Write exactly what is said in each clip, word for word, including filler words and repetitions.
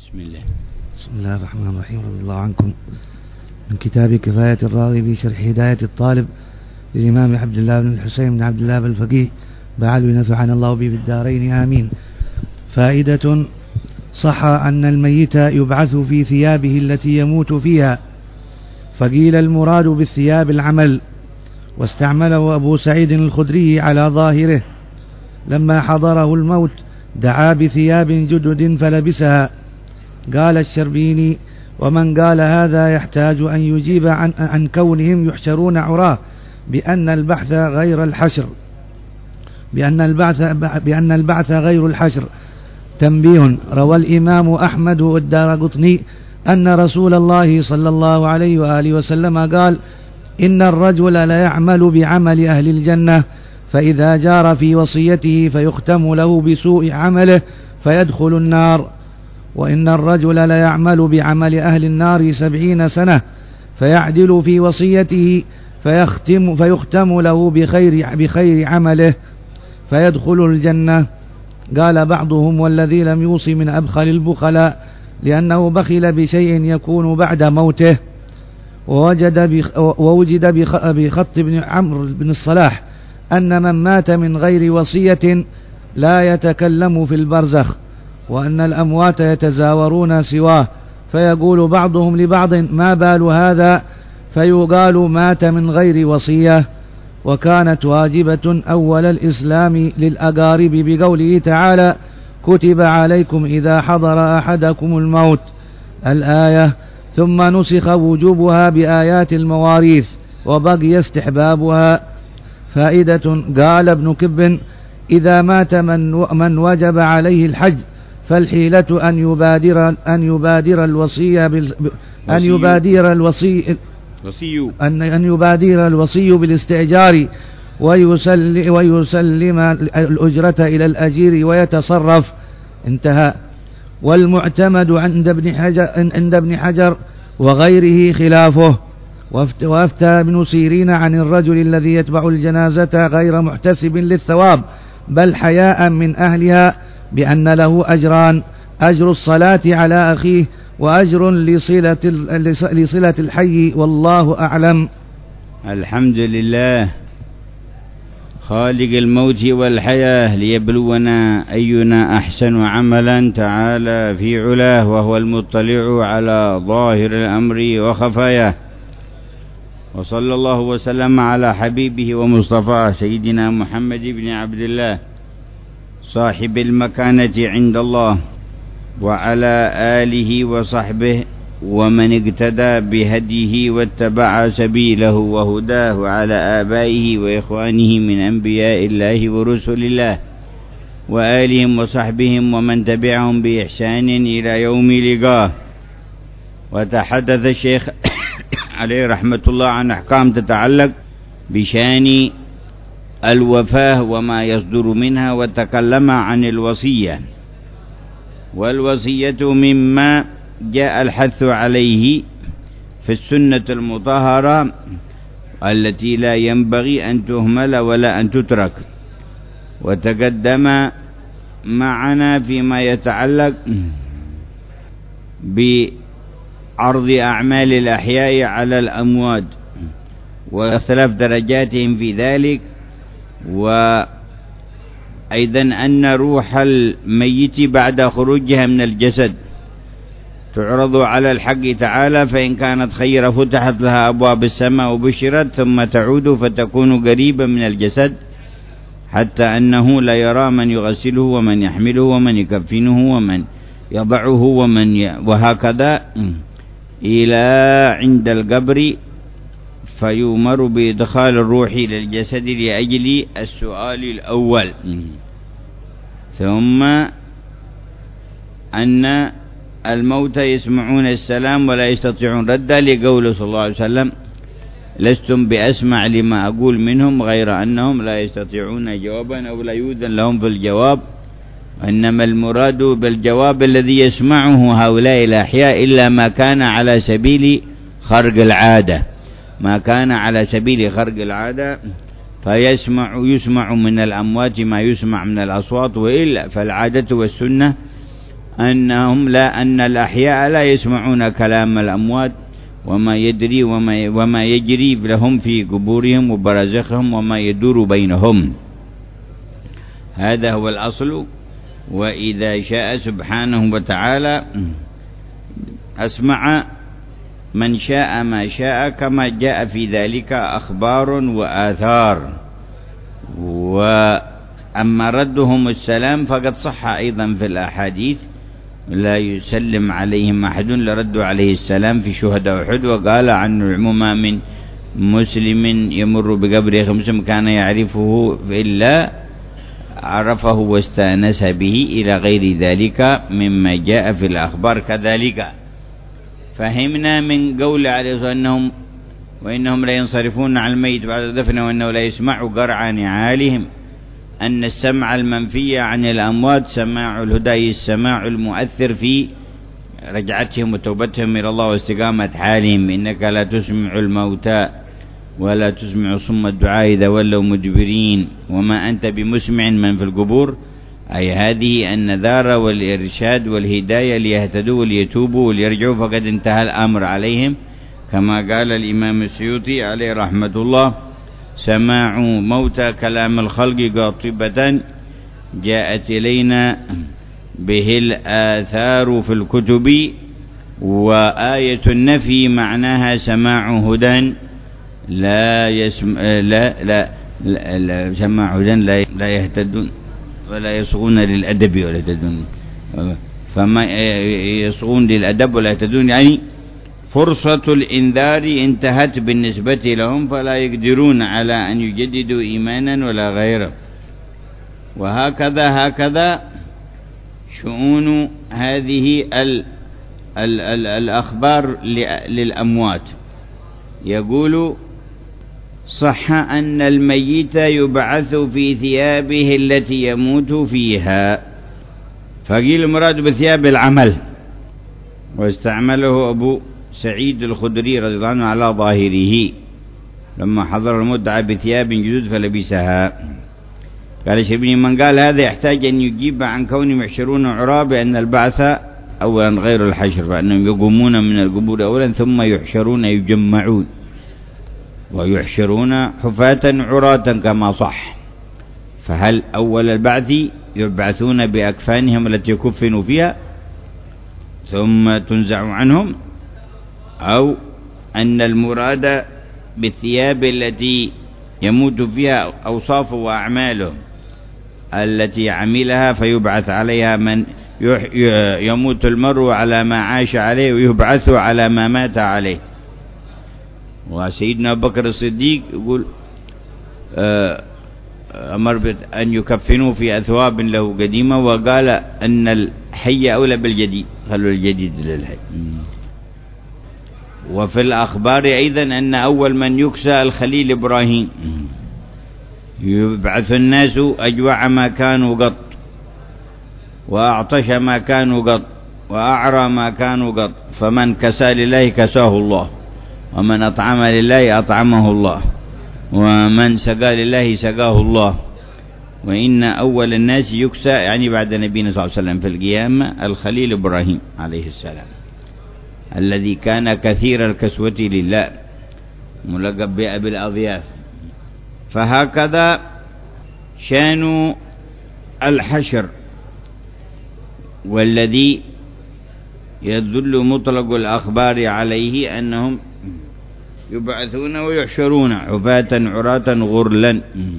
بسم الله. بسم الله الرحمن الرحيم. رضي الله عنكم. من كتاب كفاية الراغب شرح هداية الطالب للإمام عبد الله بن الحسين بن عبد الله بن الفقيه بعلو نفعنا الله به بالدارين آمين. فائدة: صح أن الميت يبعث في ثيابه التي يموت فيها، فقيل المراد بالثياب العمل، واستعمله أبو سعيد الخدري على ظاهره لما حضره الموت دعا بثياب جدد فلبسها. قال الشربيني: ومن قال هذا يحتاج أن يجيب عن, عن كونهم يحشرون عراه بأن البعث غير الحشر بأن البعث, بأن البعث غير الحشر. تنبيه: روى الإمام أحمد والدارقطني أن رسول الله صلى الله عليه وآله وسلم قال: إن الرجل لا يعمل بعمل أهل الجنة، فإذا جار في وصيته فيختم له بسوء عمله فيدخل النار، وإن الرجل لا يعمل بعمل أهل النار سبعين سنة فيعدل في وصيته فيختم, فيختم له بخير, بخير عمله فيدخل الجنة. قال بعضهم: والذي لم يوص من أبخل البخلاء، لأنه بخل بشيء يكون بعد موته. ووجد ووجد بخط بن عمرو بن الصلاح أن من مات من غير وصية لا يتكلم في البرزخ، وأن الأموات يتزاورون سواه، فيقول بعضهم لبعض: ما بال هذا؟ فيقال: مات من غير وصية. وكانت واجبة أول الإسلام للأقارب بقوله تعالى: كتب عليكم إذا حضر أحدكم الموت، الآية، ثم نسخ وجوبها بآيات المواريث وبقي استحبابها. فائدة: قال ابن كب: إذا مات من, من وجب عليه الحج فالحيلة أن يبادر أن يبادر الوصي بال أن يبادر الوصي أن أن يبادر الوصي بالاستئجار ويسلم ويسلم الأجرة إلى الأجير ويتصرف. انتهى. والمعتمد عند ابن حجر عند ابن حجر وغيره خلافه. وافتى ابن سيرين عن الرجل الذي يتبع الجنازة غير محتسب للثواب بل حياء من أهلها بأن له أجران: أجر الصلاة على أخيه وأجر لصلة, لصلة الحي، والله أعلم. الحمد لله خالق الموت والحياة ليبلونا أينا أحسن عملا تعالى في علاه، وهو المطلع على ظاهر الأمر وخفاياه. وصلى الله وسلم على حبيبه ومصطفاه سيدنا محمد بن عبد الله صاحب المكانة عند الله، وعلى آله وصحبه ومن اقتدى بهديه واتبع سبيله وهداه، على آبائه وإخوانه من أنبياء الله ورسل الله وآلهم وصحبهم ومن تبعهم بإحسان إلى يوم لقاه. وتحدث الشيخ عليه رحمة الله عن أحكام تتعلق بشان الوفاة وما يصدر منها، وتكلم عن الوصية. والوصية مما جاء الحث عليه في السنة المطهرة التي لا ينبغي أن تهمل ولا أن تترك. وتقدم معنا فيما يتعلق بعرض أعمال الأحياء على الأموات واختلاف درجاتهم في ذلك، وأيضا أن روح الميت بعد خروجها من الجسد تعرض على الحق تعالى، فإن كانت خيرا فتحت لها أبواب السماء وبشرت، ثم تعود فتكون قريبا من الجسد، حتى أنه لا يرى من يغسله ومن يحمله ومن يكفنه ومن يضعه ومن ي... وهكذا إلى عند القبر، فيؤمر بإدخال الروح إلى الجسد لأجل السؤال الأول. ثم أن الموتى يسمعون السلام ولا يستطيعون ردا، لقوله صلى الله عليه وسلم: لستم بأسمع لما أقول منهم غير أنهم لا يستطيعون جوابا أو لا يؤذن لهم في الجواب، إنما المراد بالجواب الذي يسمعه هؤلاء الأحياء إلا ما كان على سبيل خرق العادة، ما كان على سبيل خرق العادة فيسمع يسمع من الأموات ما يسمع من الأصوات، وإلا فالعادة والسنة أنهم لا أن الأحياء لا يسمعون كلام الأموات وما يدري وما وما يجري لهم في قبورهم وبرزخهم وما يدور بينهم. هذا هو الأصل. وإذا شاء سبحانه وتعالى أسمع من شاء ما شاء، كما جاء في ذلك أخبار وآثار. وأما ردهم السلام فقد صح أيضا في الأحاديث: لا يسلم عليهم أحد لردوا عليه السلام في شهداء أحد. وقال عن العموم من مسلم يمر بقبر خمس كان يعرفه إلا عرفه واستأنس به إلى غير ذلك مما جاء في الأخبار. كذلك فهمنا من قول عليه الصلاة أنهم وإنهم لا ينصرفون على الميت بعد دفنه وأنه لا يسمع قرع نعالهم، أن السمع المنفي عن الأموات سماع الهدى، السماع المؤثر في رجعتهم وتوبتهم إلى الله واستقامة حالهم. إنك لا تسمع الموتى ولا تسمع صم الدعاء إذا ولوا مدبرين وما أنت بمسمع من في القبور. أي هذه النذار والإرشاد والهداية ليهتدوا وليتوبوا وليرجعوا، فقد انتهى الأمر عليهم. كما قال الإمام السيوطي عليه رحمة الله: سماع موتى كلام الخلق قاطبة جاءت إلينا به الآثار في الكتب، وآية النفي معناها سماع هدى لا يسمع لا لا, لا, لا سماع هدى لا, لا يهتدون ولا يصغون للأدب ولا يهتدون. فما يصغون للأدب ولا يهتدون يعني فرصة الإنذار انتهت بالنسبة لهم، فلا يقدرون على أن يجددوا إيمانا ولا غيره. وهكذا هكذا شؤون هذه ال ال ال الأخبار للأموات. يقول: صح أن الميت يبعث في ثيابه التي يموت فيها. فقيل المراد بثياب العمل، واستعمله أبو سعيد الخدري رضي الله عنه على ظاهره لما حضر الموت دعا بثياب جدد فلبسها. قال الشربيني: من قال هذا يحتاج أن يجيب عن كونهم يحشرون عراة بأن البعث أولا غير الحشر، فأنهم يقومون من القبور أولا ثم يحشرون يجمعون، ويحشرون حفاة عراة كما صح. فهل أول البعث يبعثون بأكفانهم التي يكفنوا فيها ثم تنزع عنهم، أو أن المراد بالثياب التي يموت فيها أوصافه وأعماله التي عملها فيبعث عليها من يموت المرء على ما عاش عليه ويبعث على ما مات عليه. وسيدنا أبو بكر الصديق يقول أمر أن يكفنوا في أثواب له قديمة، وقال أن الحي أولى بالجديد، خلوا الجديد للحي. وفي الأخبار أيضا أن أول من يكسى الخليل إبراهيم. يبعث الناس أجوع ما كانوا قط، وأعطش ما كانوا قط، وأعرى ما كانوا قط، فمن كسى لله كساه الله، ومن أطعم لله أطعمه الله، ومن سقى لله سقاه الله. وإن أول الناس يكسى يعني بعد نبينا صلى الله عليه وسلم في القيامة الخليل إبراهيم عليه السلام، الذي كان كثير الكسوة لله، ملقب بأبي الأضياف. فهكذا شان الحشر، والذي يدل مطلق الأخبار عليه أنهم يبعثون ويحشرون عفاة عراة غرلا،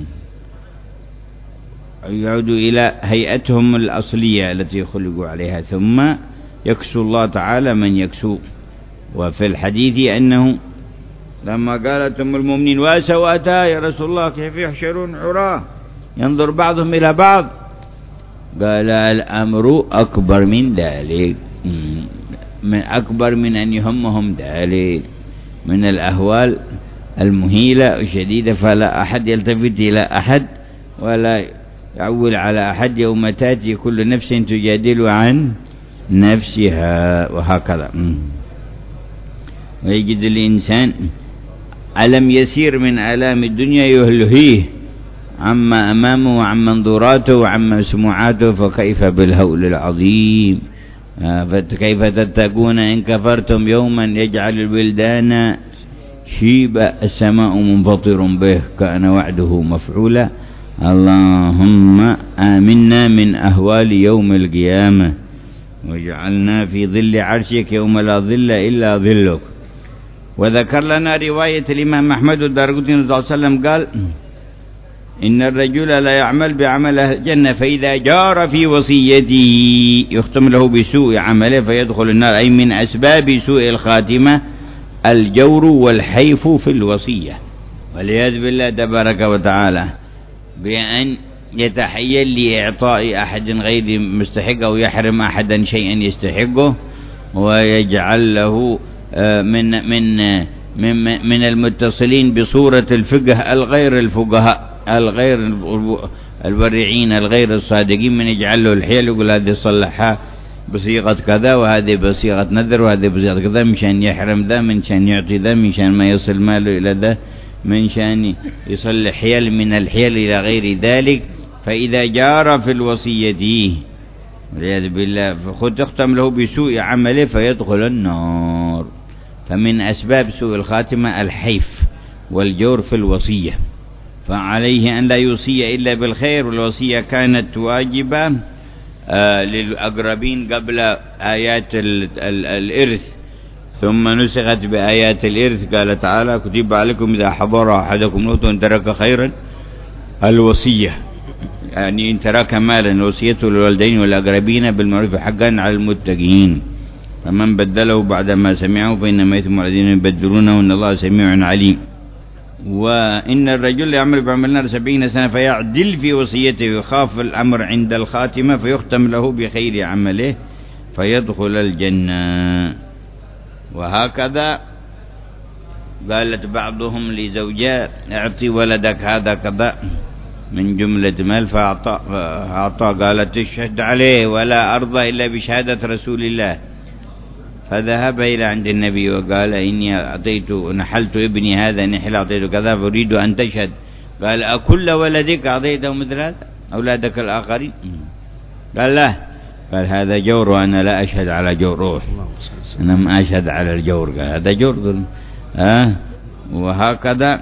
يعودوا إلى هيئتهم الأصلية التي خلقوا عليها، ثم يكسو الله تعالى من يكسو. وفي الحديث أنه لما قالت أم المؤمنين: واسواتا يا رسول الله كيف يحشرون عراة ينظر بعضهم إلى بعض؟ قال: الأمر أكبر من ذلك، من أكبر من أن يهمهم ذلك، من الأهوال المهيلة الشديدة، فلا أحد يلتفت إلى أحد ولا يعول على أحد يوم تأتي كل نفس تجادل عن نفسها. وهكذا ويجد الإنسان ألم يسير من آلام الدنيا يهلهيه عما أمامه وعن منظوراته وعن مسموعاته، فكيف بالهول العظيم فكيف تتقون إن كفرتم يوما يجعل الولدان شيبا السماء منفطر به كان وعده مفعولا. اللهم آمنا من أهوال يوم القيامة وجعلنا في ظل عرشك يوم لا ظل إلا ظلك. وذكر لنا رواية الإمام أحمد الدارقطني رضي الله عنه وسلم قال إن الرجل لا يعمل بعمل أهل الجنة فإذا جار في وصيته يختم له بسوء عمله فيدخل النار، أي من أسباب سوء الخاتمة الجور والحيف في الوصية والعياذ بالله تبارك وتعالى، بأن يتحيل لإعطاء أحد غير مستحق أو يحرم أحدا شيئا يستحقه ويجعل له من من من من المتصلين بصورة الفقه الغير الفقهاء الغير الورعين الغير الصادقين، من يجعل له الحيل يقول هذه صلحها بصيغة كذا وهذه بصيغة نذر وهذه بصيغة كذا مشان يحرم ذا، من شان يعطي ذا، من شان ما يصل ماله إلى ذا، من شان يصلح حيل من الحيل إلى غير ذلك. فإذا جار في الوصية والعياذ بالله فخذ تختم له بسوء عمله فيدخل النار. فمن أسباب سوء الخاتمة الحيف والجور في الوصية، فعليه أن لا يوصي إلا بالخير. والوصية كانت واجبة آه للأقربين قبل آيات ال ال الإرث، ثم نسخت بآيات الإرث. قال تعالى كتب عليكم إذا حضر أحدكم الموت إن ترك خيرا الوصية، يعني إن ترك مالا الوصية للوالدين والأقربين بالمعروف حقا على المتقين، فمن بدله بعدما سمعه فإنما يثم الذين يبدلونه إن الله سميع عليم. وإن الرجل يعمل بعمل النار سبعين سنة فيعدل في وصيته ويخاف الأمر عند الخاتمة فيختم له بخير عمله فيدخل الجنة. وهكذا قالت بعضهم لزوجات اعطي ولدك هذا كذا من جملة مال فأعطى، قالت اشهد عليه ولا أرضى إلا بشهادة رسول الله. فذهب إلى عند النبي وقال إني أعطيت نحلت ابني هذا نحل أعطيته كذا فأريد أن تشهد. قال أكل ولدك أعطيته مثل هذا أولادك الآخرين؟ قال لا. قال هذا جور وأنا لا أشهد على جور، أنا ما أشهد على الجور. قال هذا جور. أه؟ وهكذا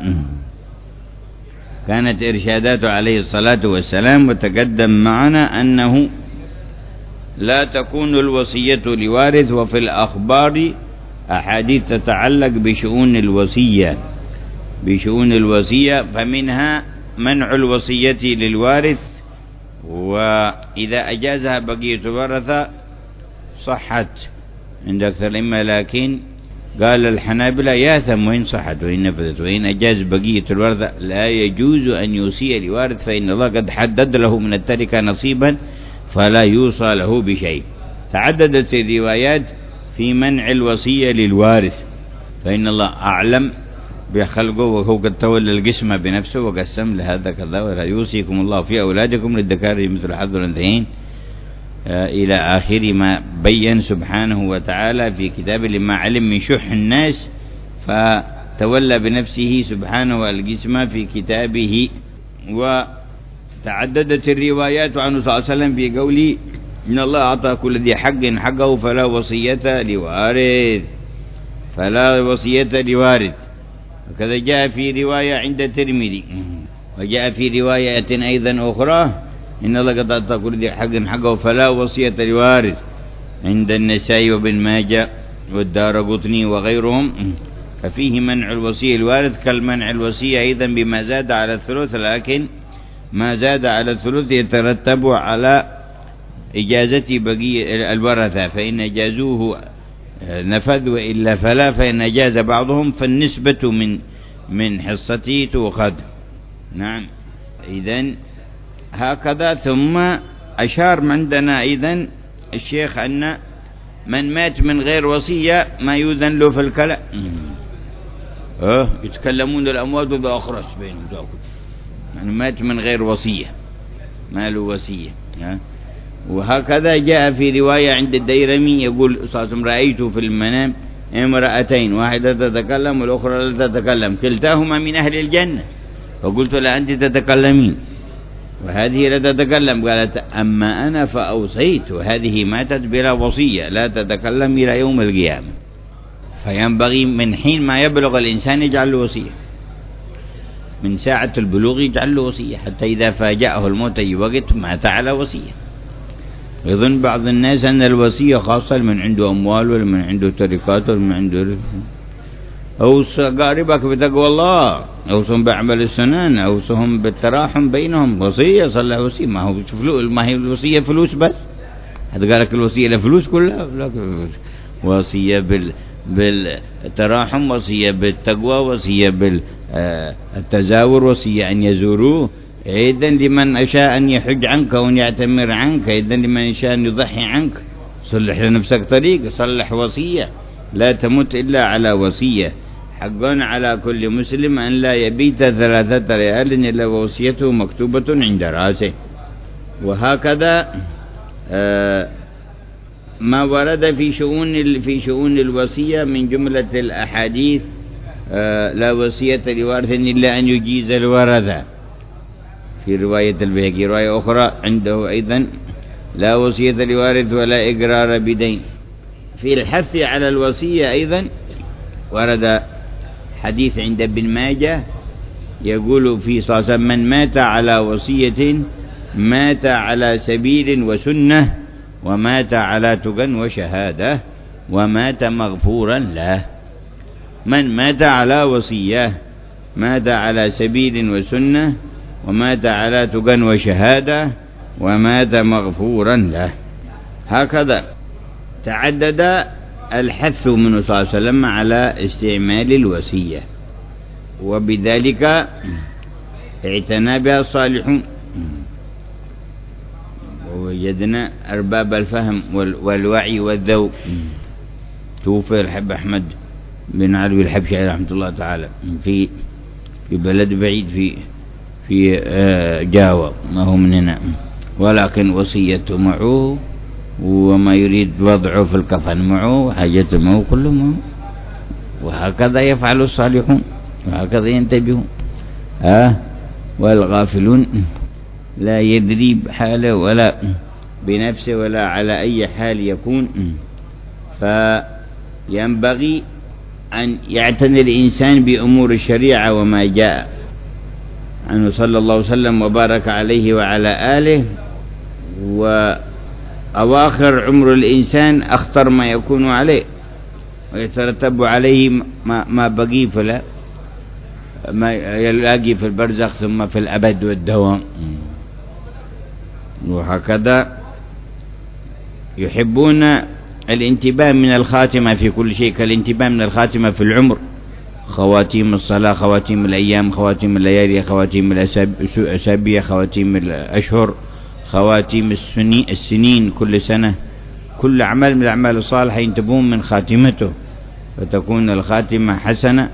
كانت إرشاداته عليه الصلاة والسلام. وتقدم معنا أنه لا تكون الوصية لوارث، وفي الأخبار أحاديث تتعلق بشؤون الوصية بشؤون الوصية فمنها منع الوصية للوارث، وإذا أجازها بقية الورثة صحت عند أكثر الأئمة، لكن قال الحنابلة ياثم وإن صحت وإن نفذت، وإن أجاز بقية الورثة لا يجوز أن يوصي لوارث فإن الله قد حدد له من التركة نصيبا فلا يوصى له بشيء. تعددت الروايات في منع الوصية للوارث، فإن الله أعلم بخلقه وهو قد تولى القسمة بنفسه وقسم لهذا كذا ولا يوصيكم الله في أولادكم للذكر مثل حظ الأنثيين إلى آخر ما بين سبحانه وتعالى في كتابه لما علم من شح الناس فتولى بنفسه سبحانه القسمة في كتابه. وتعددت الروايات عنه صلى الله عليه وسلم في قوله إن الله أعطى كل ذي حق حقه فلا وصية لوارث فلا وصية لوارث. وكذا جاء في رواية عند الترمذي، وجاء في رواية أيضا أخرى إن الله قد أعطى كل ذي حق حقه فلا وصية لوارث عند النسائي وابن ماجه والدارقطني وغيرهم. ففيه منع الوصية الوارث كالمنع الوصية أيضا بما زاد على الثلث، لكن ما زاد على الثلث يترتب على إجازة بقية الورثة، فإن أجازوه نفذ وإلا فلا، فإن أجاز بعضهم فالنسبة من من حصته تؤخذ. نعم. إذن هكذا. ثم أشار عندنا أيضا الشيخ أن من مات من غير وصية ما يؤذن له في الكلام. أه يتكلمون الأموات بأخرس بينهم، يعني مات من غير وصية ما له وصية. أه؟ وهكذا جاء في رواية عند الديرمي يقول صلى الله عليه وسلم رأيت في المنام امرأتين واحدة تتكلم والأخرى لا تتكلم كلتاهما من أهل الجنة، فقلت لا أنت تتكلمين، وهذه لا تتكلم. قالت أما أنا فأوصيت، وهذه ماتت بلا وصية لا تتكلم إلى يوم القيامة. فينبغي من حين ما يبلغ الإنسان يجعل له وصية، من ساعة البلوغ يجعل له وصية، حتى إذا فاجأه الموت أي وقت مات على وصية. يظن بعض الناس أن الوصية خاصة من عنده أموال ولا من عنده تركات ولا من عنده، أوصى قاربك بتقوى الله، أوصهم بعمل السنن، أوصهم بالتراحم بينهم. وصية صلى وصية، ما هو فلوس، ما هي الوصية فلوس بس؟ هذا قالك الوصية لفلوس كلها؟ وصية بال بالتراحم، وصية بالتقوى، وصية بالتزاور، وصية أن يزوروه، أيضا لمن أشاء أن يحج عنك وأن يعتمر عنك، أيضا لمن أشاء أن يضحي عنك. صلح لنفسك طريق، صلح وصية، لا تمت إلا على وصية. حق على كل مسلم أن لا يبيت ثلاثة ليال إلا ووصيته مكتوبة عند رأسه. وهكذا آه ما ورد في شؤون في شؤون الوصية من جملة الأحاديث. آه لا وصية لوارث إلا أن يجيز الورثة، في رواية البيهقي. رواية أخرى عنده أيضا لا وصية لوارث ولا إقرار بدين. في الحث على الوصية أيضا ورد حديث عند ابن ماجه يقول في صلى الله عليه وسلم: من مات على وصية مات على سبيل وسنة، ومات على تقى وشهادة، ومات مغفورا له. من مات على وصية مات على سبيل وسنة، ومات على تقى وشهادة، ومات مغفورا له. هكذا تعدد الحث منه صلى الله عليه وسلم على استعمال الوصية، وبذلك اعتنى بها الصالحون. ووجدنا أرباب الفهم والوعي والذوق. توفي الحب أحمد بن علوي الحبشي رحمة الله تعالى في في بلد بعيد في في جاوة، ما هو من هنا، ولكن وصيته معه، وما يريد وضعه في الكفن معه، وحاجته معه، كله معه. وهكذا يفعل الصالحون، وهكذا ينتبهون. آه والغافلون لا يدري بحاله ولا بنفسه ولا على أي حال يكون. فينبغي أن يعتني الإنسان بأمور الشريعة وما جاء عنه صلى الله عليه وسلم وبارك عليه وعلى آله. وأواخر عمر الإنسان أخطر ما يكون عليه، ويترتب عليه ما, ما بقي فلا ما يلاقي في البرزخ ثم في الأبد والدوام. وهكذا يحبون الانتباه من الخاتمة في كل شيء، كالانتباه من الخاتمة في العمر. خواتيم الصلاة، خواتيم الأيام، خواتيم الليالي، خواتيم الأسابيع، خواتيم الأشهر، خواتيم السنين، كل سنة كل عمل من الأعمال الصالحة ينتبهون من خاتمته، فتكون الخاتمة حسنة.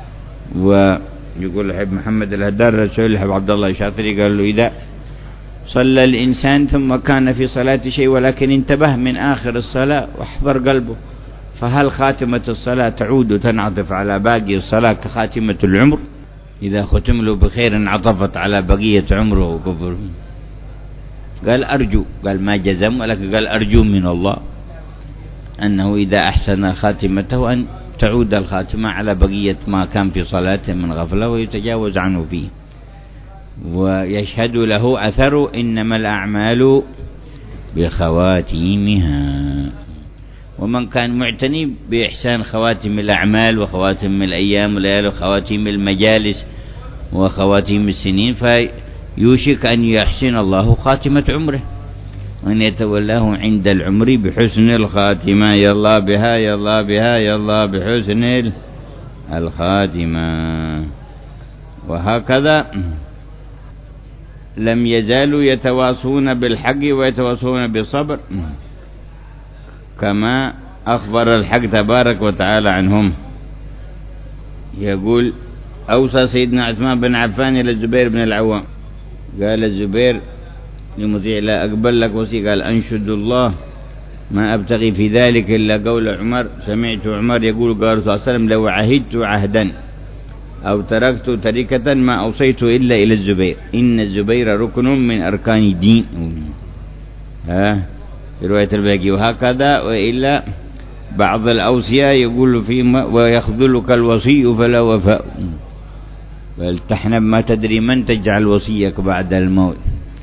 ويقول الحب محمد الهدار رسول الحب عبد الله الشاطري قال له: إذا صلى الإنسان ثم كان في صلاة شيء ولكن انتبه من آخر الصلاة واحضر قلبه، فهل خاتمة الصلاة تعود وتنعطف على باقي الصلاة كخاتمة العمر؟ إذا ختم له بخير انعطفت على بقية عمره وكفر. قال أرجو، قال ما جزم، ولكن قال أرجو من الله أنه إذا أحسن خاتمته أن تعود الخاتمة على بقية ما كان في صلاته من غفلة ويتجاوز عنه فيه. ويشهد له أثر: إنما الأعمال بخواتيمها. ومن كان معتني بإحسان خواتم الأعمال وخواتم الأيام والليالي وخواتم المجالس وخواتم السنين، فيوشك أن يحسن الله خاتمة عمره، وأن يتولاه عند العمر بحسن الخاتمة. يا الله بها، يا الله بها، يا الله بحسن الخاتمة. وهكذا لم يزالوا يتواصون بالحق ويتواصون بالصبر، كما أخبر الحق تبارك وتعالى عنهم. يقول: أوصى سيدنا عثمان بن عفان إلى الزبير بن العوام، قال الزبير لمطيع: لا أقبل لك وصي. قال: أنشد الله ما أبتغي في ذلك إلا قول عمر. سمعت عمر يقول: قال صلى الله عليه وسلم: لو عهدت عهدا أو تركت تركة ما أوصيت إلا إلى الزبير، إن الزبير ركن من أركان الدين. ها رواية الباقي. وهكذا وإلا بعض الأوصياء يقول فيما ويخذلك الوصي فلا وفاء، فالتحنب ما تدري من تجعل وصيك بعد الموت.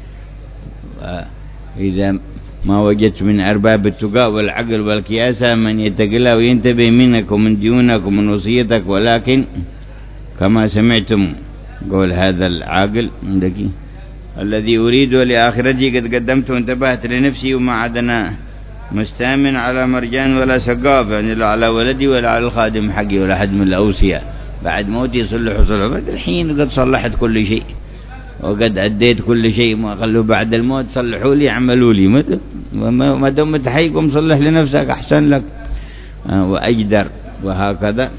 إذا ما وجدت من أرباب التقاء والعقل والكياسة من يتقلى وينتبه منك ومن ديونك ومن وصيتك، ولكن كما سمعتم قول هذا العاقل عندك الذي أريد لآخرتي قد قدمت وانتبهت لنفسي وما عدنا مستامن على مرجان ولا سقاف، يعني لا على ولدي ولا على الخادم حقي ولا حد من الأوصياء. بعد موتي صلحوا صلحوا، الحين قد صلحت كل شيء وقد أديت كل شيء، ما خلوا بعد الموت صلحوا لي عملوا لي، ما دمت حيكم صلح لنفسك أحسن لك وأجدر. وهكذا.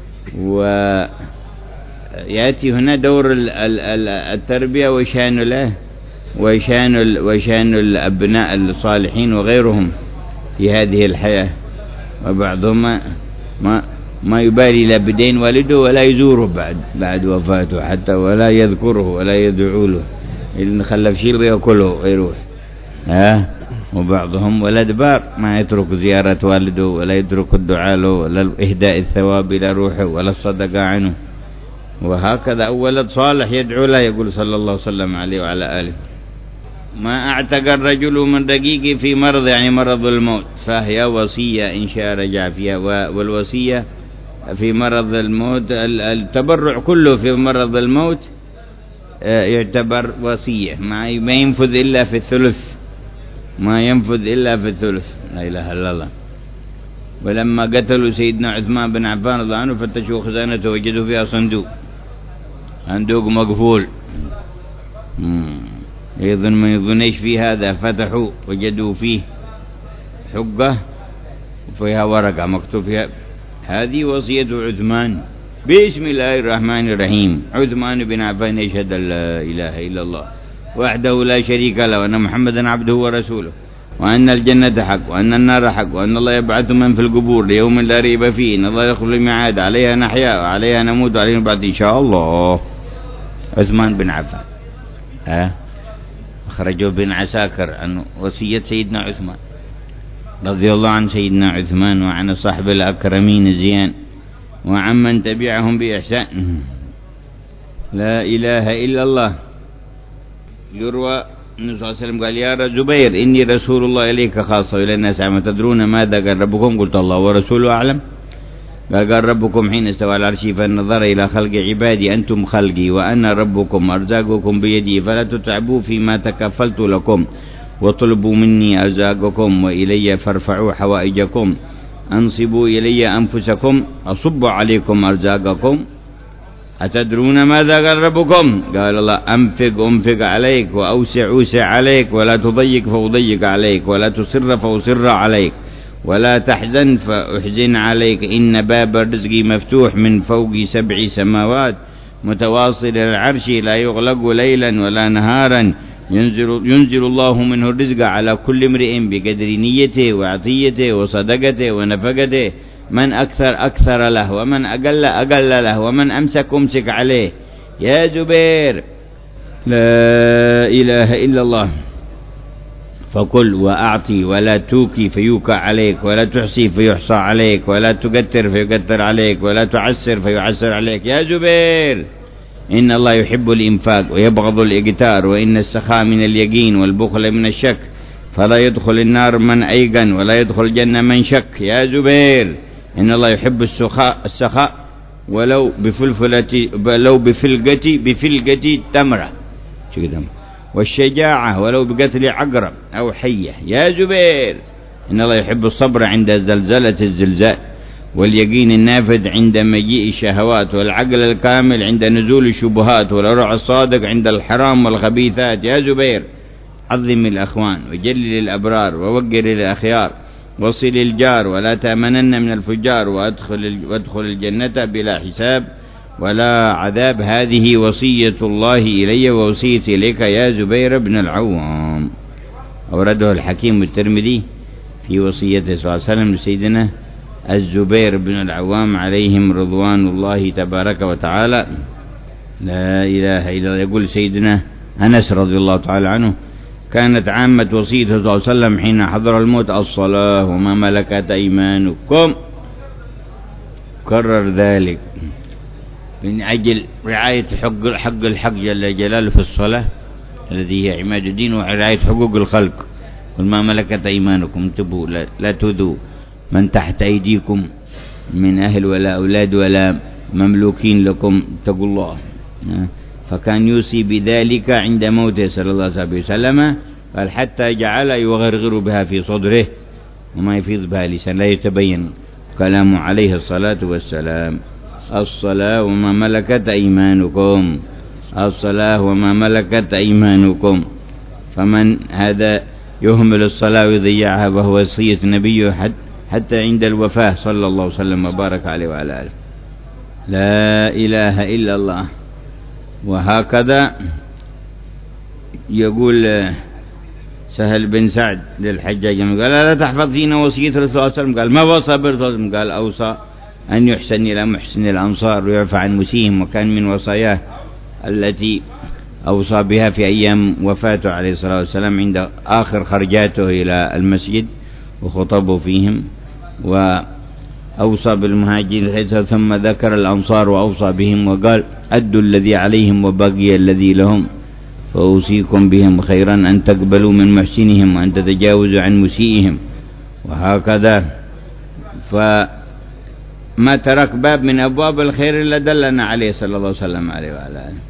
ويأتي هنا دور التربية وشان له وشان وشان الأبناء الصالحين وغيرهم في هذه الحياة. وبعضهم ما ما يبالي لا بدين والده ولا يزوره بعد بعد وفاته حتى، ولا يذكره ولا يدعو له، إن خلف شيء يأكله يروح. ها وبعضهم ولد بار ما يترك زيارة والده ولا يترك الدعاء له ولا إهداء الثواب إلى روحه ولا الصدقة عنه. وهكذا أو ولد صالح يدعو له، يقول صلى الله عليه وسلم عليه وعلى آله: ما اعتق الرجل من رقيق في مرض، يعني مرض الموت، فهي وصية إن شاء رجع فيها. والوصية في مرض الموت، التبرع كله في مرض الموت يعتبر وصية، ما ينفذ إلا في الثلث، ما ينفذ إلا في الثلث. لا إله إلا الله. ولما قتلوا سيدنا عثمان بن عفان رضي الله عنه فتشوا خزانته وجدوا فيها صندوق صندوق مقفول، يظن ما يظنيش في هذا، فتحوا وجدوا فيه حقة وفيها ورقة مكتوب فيها: هذه وصية عثمان بسم الله الرحمن الرحيم. عثمان بن عفان يشهد أن لا إله إلا الله وحده لا شريك له وأن محمدا عبده ورسوله وأن الجنة حق وأن النار حق وأن الله يبعث من في القبور ليوم لا ريب فيه إن الله يخلف الميعاد، عليها نحيا وعليها نموت وعليها بعد إن شاء الله. عثمان بن عفان. ها أخرجوا بن عساكر عن وصية سيدنا عثمان رضي الله عن سيدنا عثمان وعن الصحب الأكرمين الزيان وعن من تبعهم بإحسان. لا إله إلا الله. يروى النبي صلى الله عليه وسلم قال: يا زبير إني رسول الله إليك خاصة إلى الناس عامة، تدرون ماذا قال ربكم؟ قلت: الله ورسوله أعلم. قال: قال ربكم حين استوى على العرش فنظر إلى خلق عبادي أنتم خلقي وأنا ربكم أرزاقكم بيدي فلا تتعبوا فيما تكفلت لكم واطلبوا مني أرزاقكم وإلي فارفعوا حوائجكم، أنصبوا إلي أنفسكم أصب عليكم أرزاقكم. أتدرون ماذا قال ربكم؟ قال: الله أنفق أنفق عليك وأوسع أوسع عليك ولا تضيق فأضيق عليك ولا تصر فأصر عليك ولا تحزن فأحزن عليك، إن باب الرزق مفتوح من فوق سبع سماوات متواصل العرش لا يغلق ليلا ولا نهارا، ينزل, ينزل الله منه الرزق على كل امرئ بقدر نيته وعطيته وصدقته ونفقته، من أكثر أكثر له ومن أقل أقل له ومن أمسك أمسك عليه. يا زبير لا إله إلا الله، فقل وأعطي ولا توكي فيوكى عليك ولا تحصي فيحصى عليك ولا تقتر فيقتر عليك ولا تعسر فيعسر عليك. يا زبير إن الله يحب الإنفاق ويبغض الإقتار، وإن السخاء من اليقين والبخل من الشك، فلا يدخل النار من أيقن ولا يدخل الجنة من شك. يا زبير إن الله يحب السخاء السخاء ولو بفلفلة ولو بفلقة بفلقة تمرة، والشجاعة ولو بقتل عقرب أو حية. يا زبير إن الله يحب الصبر عند زلزلة الزلزال، واليقين النافذ عند مجيء الشهوات، والعقل الكامل عند نزول الشبهات، والورع الصادق عند الحرام والخبيثات. يا زبير عظم الأخوان وجلل الأبرار ووقر الأخيار، وصل الجار ولا تأمنن من الفجار، وأدخل, وادخل الجنة بلا حساب ولا عذاب. هذه وصية الله إلي ووصيتي إليك يا زبير بن العوام. أورده الحكيم الترمذي في وصيته صلى الله عليه وسلم لسيدنا الزبير بن العوام عليهم رضوان الله تبارك وتعالى. لا إله إلا الله. يقول سيدنا أنس رضي الله تعالى عنه: كانت عامة وصيته صلى الله عليه وسلم حين حضر الموت الصلاة وما ملكت أيمانكم. كرر ذلك من أجل رعاية حق حق الحق جل جلاله في الصلاة الذي هي عماد الدين، ورعاية حقوق الخلق. وما ملكت أيمانكم، انتبهوا لا, لا تؤذوا من تحت أيديكم من أهل ولا أولاد ولا مملوكين لكم، اتقوا الله. فكان يوصي بذلك عند موته صلى الله عليه وسلم، قال: حتى جعل يغرغر بها في صدره وما يفيض بها لسان، لا يتبين كلامه عليه الصلاة والسلام. الصلاة وما ملكت أيمانكم، الصلاة وما ملكت أيمانكم. فمن هذا يهمل الصلاة ويضيعها وهو وصية النبي حتى عند الوفاة صلى الله عليه وسلم وبارك عليه وعلى آله. لا إله إلا الله. وهكذا يقول سهل بن سعد للحجاج قال: لا تحفظ فينا وصية الرسول صلى الله عليه وسلم. قال: ما وصى بالرسول؟ قال: أوصى أن يحسن إلى محسن الأنصار ويعفى عن مسيهم. وكان من وصاياه التي أوصى بها في أيام وفاته عليه الصلاة والسلام عند آخر خرجاته إلى المسجد وخطبه فيهم، وأوصى بالمهاجرين ثم ذكر الأنصار وأوصى بهم وقال: أدوا الذي عليهم وبقي الذي لهم، فأوصيكم بهم خيرا أن تقبلوا من محسنهم وأن تتجاوزوا عن مسيئهم. وهكذا فما ترك باب من أبواب الخير إلا دلنا عليه صلى الله عليه وسلم عليه وعلى آله.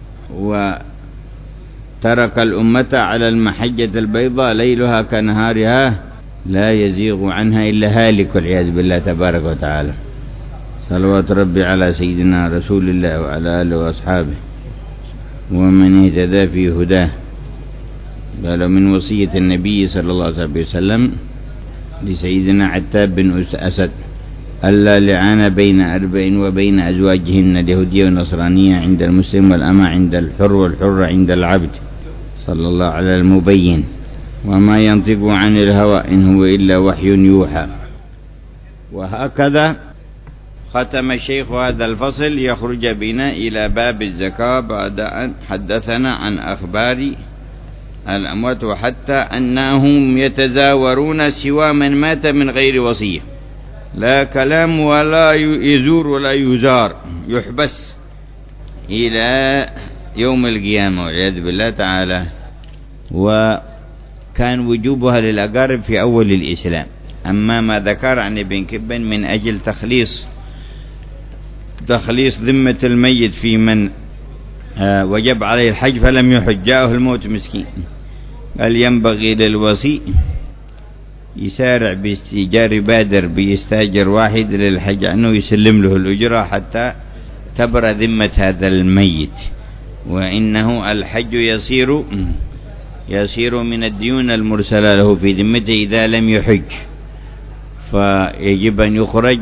وترك الأمة على المحجة البيضاء ليلها كنهارها لا يزيغ عنها إلا هالك والعياذ بالله تبارك وتعالى. صلوات ربي على سيدنا رسول الله وعلى آله وأصحابه ومن اهتدى في هداه. قال: من وصية النبي صلى الله عليه وسلم لسيدنا عتاب بن أسد: ألا لعان بين أربع وبين أزواجهن، اليهودية والنصرانية عند المسلم، والأمة عند الحر، والحر عند العبد، صلى الله على المبين. وما ينطق عن الهوى إن هو إلا وحي يوحى. وهكذا ختم الشيخ هذا الفصل يخرج بنا إلى باب الزكاة بعد أن حدثنا عن أخبار الأموات، وحتى أنهم يتزاورون سوى من مات من غير وصية، لا كلام ولا يزور ولا يزار، يحبس إلى يوم القيامة والعياذ بالله تعالى. وكان وجوبها للأقارب في أول الإسلام. أما ما ذكر عن ابن كبن من أجل تخليص تخليص ذمة الميت في من آه وجب عليه الحج فلم يحج، جاءه الموت مسكين، قال: ينبغي للوصي يسارع باستئجار بادر، بيستاجر واحد للحج أنه يسلم له الأجرة حتى تبرأ ذمة هذا الميت. وإنه الحج يصير يصير من الديون المرسلة له في ذمته إذا لم يحج، فيجب أن يخرج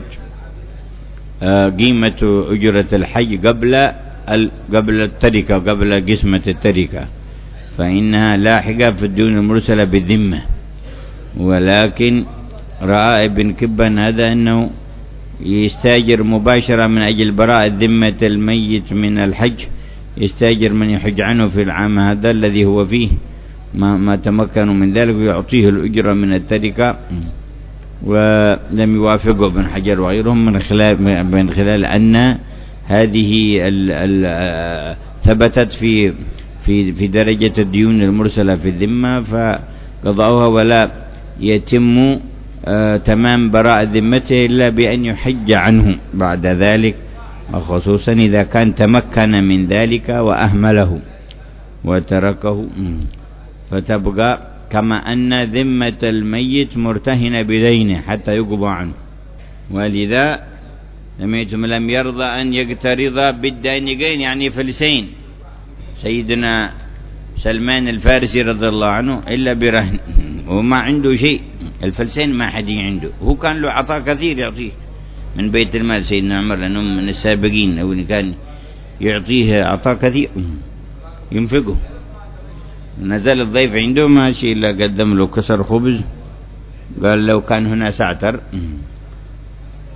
قيمة أجرة الحج قبل قبل التركة، قبل قسمة التركة، فإنها لاحقة في الديون المرسلة بالذمة. ولكن رأى ابن كبن هذا أنه يستاجر مباشرة من أجل براءة ذمة الميت من الحج، يستاجر من يحج عنه في العام هذا الذي هو فيه ما, ما تمكنوا من ذلك، ويعطيه الأجرة من التركة. ولم يوافقه ابن حجر وغيرهم من خلال من خلال أن هذه ال ال ثبتت في في في درجة الديون المرسلة في الذمة، فقضاؤها ولا يتم آه تمام براءة ذمته إلا بأن يحج عنه بعد ذلك، وخصوصا إذا كان تمكن من ذلك وأهمله وتركه، فتبقى كما أن ذمة الميت مرتهنة بدينه حتى يقضى عنه. ولذا سمعتم لم يرضى أن يقترض بالدانقين يعني فلسين سيدنا سلمان الفارسي رضي الله عنه إلا برهن، وما عنده شيء، الفلسين ما حد عنده، هو كان له عطاء كثير يعطيه من بيت المال سيدنا عمر لأنه من السابقين، أو كان يعطيه عطاء كثير ينفقه. نزل الضيف عنده ما شيء إلا قدم له كسر خبز، قال: لو كان هنا سعتر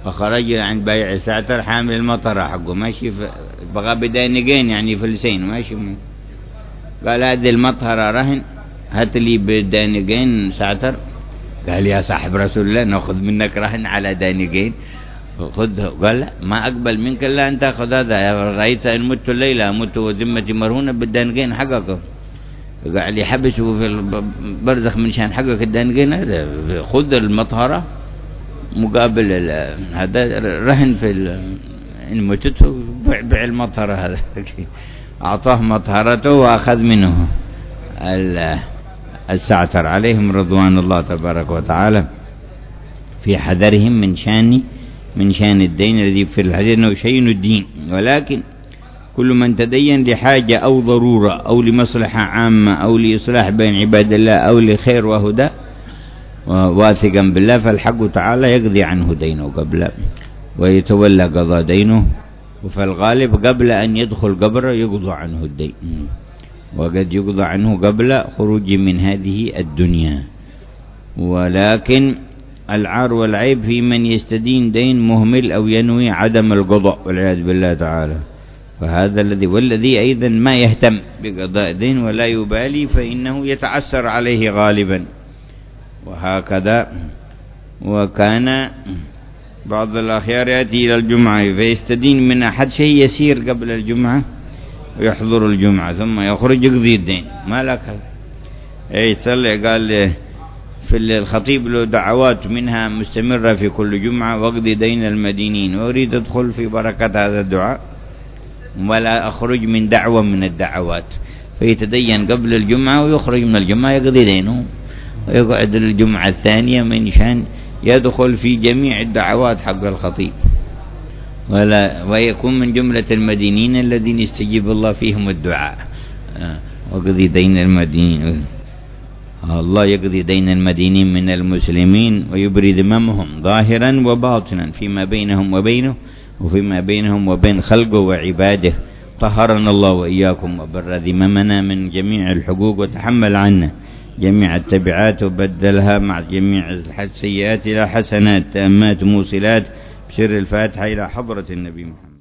فخرج عن بيع سعتر حامل المطرة حقه ماشي بغى بدانقين يعني فلسين ماشي. قال هذه المطهرة رهن هات لي بدانقين سعتر. قال يا صاحب رسول الله نأخذ منك رهن على دانقين خذه. قال لا ما أقبل منك إلا أن تأخذ هذا. رأيت إن مت الليلة مت وذمتي مرهونة بالدانقين حقك. قال لي حبسوا في البرزخ من شان حقك الدانقين هذا. خذ المطهرة مقابل هذا رهن في إن متته بيع المطهرة هذا. أعطاه مطهرته وأخذ منه السعتر عليهم رضوان الله تبارك وتعالى في حذرهم من شان من شان الدين الذي في الحديث أنه شين الدين. ولكن كل من تدين لحاجة أو ضرورة أو لمصلحة عامة أو لإصلاح بين عباد الله أو لخير وهدى واثقا بالله فالحق تعالى يقضي عنه دينه قبل ويتولى قضاء دينه. وفي الغالب قبل أن يدخل قبره يقضى عنه الدين وقد يقضى عنه قبل خروج من هذه الدنيا. ولكن العار والعيب في من يستدين دين مهمل أو ينوي عدم القضاء والعياذ بالله تعالى. فهذا الذي والذي أيضا ما يهتم بقضاء دين ولا يبالي فإنه يتعسر عليه غالبا. وهكذا وكان بعض الأخيار يأتي إلى الجمعة فيستدين من أحد شيء يسير قبل الجمعة ويحضر الجمعة ثم يخرج يقضي الدين ما لك. أي تصلي قال في الخطيب له دعوات منها مستمرة في كل جمعة واقضي دين المدينين وأريد أدخل في بركة هذا الدعاء ولا أخرج من دعوة من الدعوات فيتدين قبل الجمعة ويخرج من الجمعة يقضي دينه ويقعد الجمعة الثانية من شان يدخل في جميع الدعوات حق الخطيب ولا ويكون من جملة المدينين الذين يستجيب الله فيهم الدعاء. وقضي دين المدينين الله يقضي دين المدينين من المسلمين ويبري ذممهم ظاهرا وباطنا فيما بينهم وبينه وفيما بينهم وبين خلقه وعباده. طهرنا الله وإياكم وبر ذممنا من جميع الحقوق وتحمل عنا جميع التبعات وبدلها مع جميع السيئات إلى حسنات تامات موصلات بسر الفاتحة إلى حضرة النبي محمد.